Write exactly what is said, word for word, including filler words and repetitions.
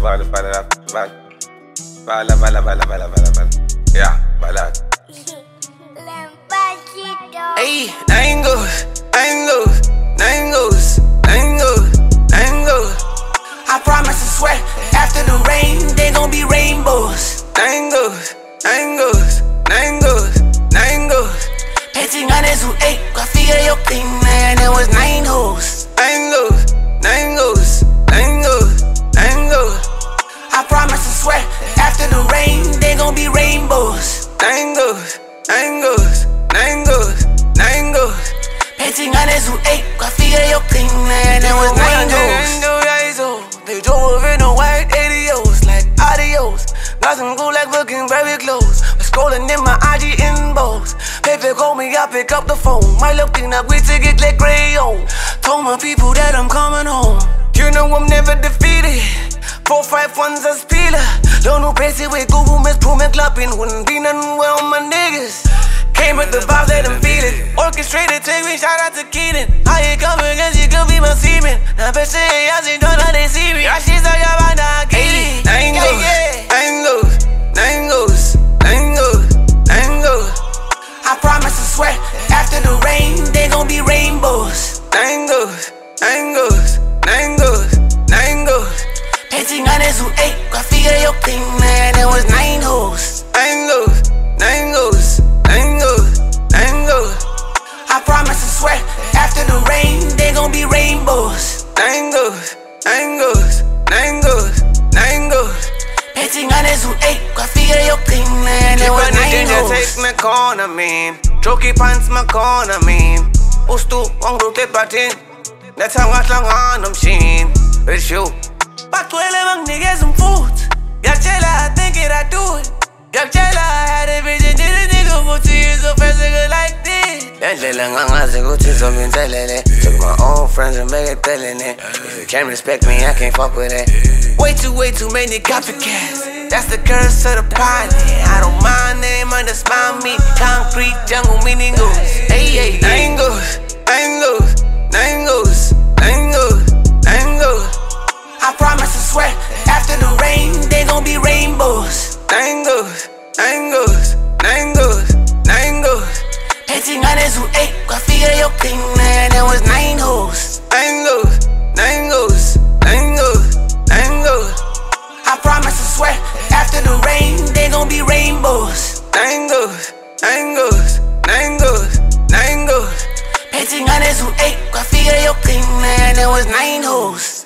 vale, vale, vale. Vale, vale, vale, vale, vale, vale. Yeah, vale. Hey, nine goes, nine goes, nine goes, nine goes, nine goes. I promise to swear, after the rain, they gon' be rainbows. Nine goes, nine goes, nine goes, nine goes. Petting on his who ate, I figure your thing, man, it was nine hoes. Nine goes, nine goes, nine goes, nine goes. I promise to swear, after the rain, they gon' be rainbows. Nine goes, nine goes, nine goes, nine goes. Petting on his who ate, I figure your thing, man, it was nine hoes. They drove in a white eighty-os, like adios. Nothing good like looking very close. But scrolling in my I G inbox. Pepe call me, I pick up the phone. My looking up, we to get like crayon. Told my people that I'm coming home. You know I'm never defeated. Four, five ones a spiller. Don't know basic with Google Miss Pullman clubbing. Wouldn't be nothing well on my niggas. Came with the vibes, let them feel it. Orchestrated, take me, shout out to Keaton. How you coming, cause you could be my semen. Now, bitch, say, I see, don't know they see me. Yeah, she's like, I'm not getting it. Nine goes, nine goes, nine goes, nine goes, nine goes. I promise to swear, after the rain, they gon' be rainbows. Nine goes, nine goes, nine goes, nine goes. Petting on his who ate, I figure your thing, man, it was nine hoes. Nine goes, nine goes. Nine goes, nine goes. I promise to swear, after the rain, they gon' be rainbows. Nine goes, nine goes, nine goes, nine goes. Petting on his who ate, I figure your thing, man, it was nine hoes. Take my corner, man. Jockey pants my corner, man. Ustu, wang rute patin. That's how much long on them sheen. It's you. Back to eleven niggas some food. Yak Jella, I think it, I do it. Yak Jella, I had a vision, did it. So fast, nigga like this. Took my own friends and make it telling it. If you can't respect me, I can't fuck with it. Way too, way too many copycats. That's the curse of the pilot. I don't mind them, understand me. Concrete jungle meaning goes. Hey, hey, nine goes, nine goes, nine goes.